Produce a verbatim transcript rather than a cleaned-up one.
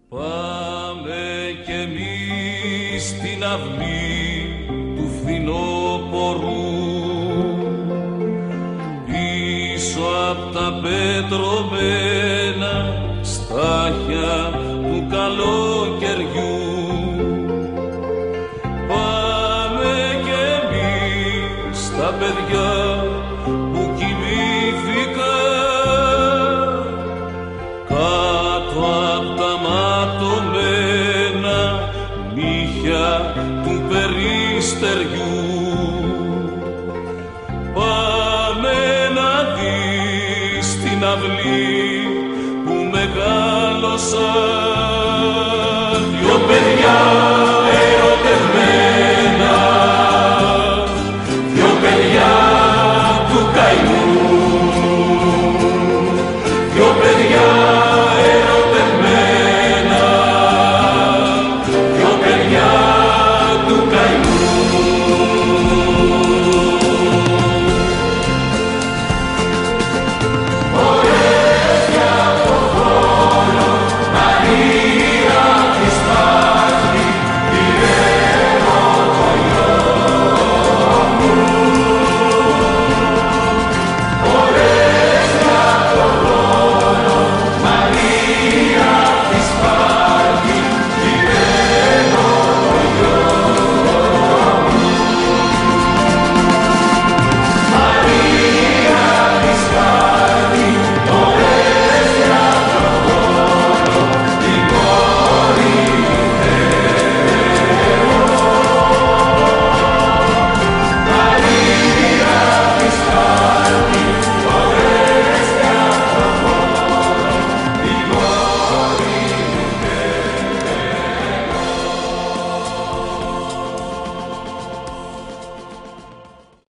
Πάμε κι εμείς στην αυλή του φθινόπορου, πίσω απ' τα πετρωμένα στάχια του καλοκαιριού. Πάμε κι εμείς τα παιδιά που κοιμήθηκαν κάτω απ' τα ματωμένα νύχια του περιστεριού. Πάμε να δεις την αυλή που μεγάλωσα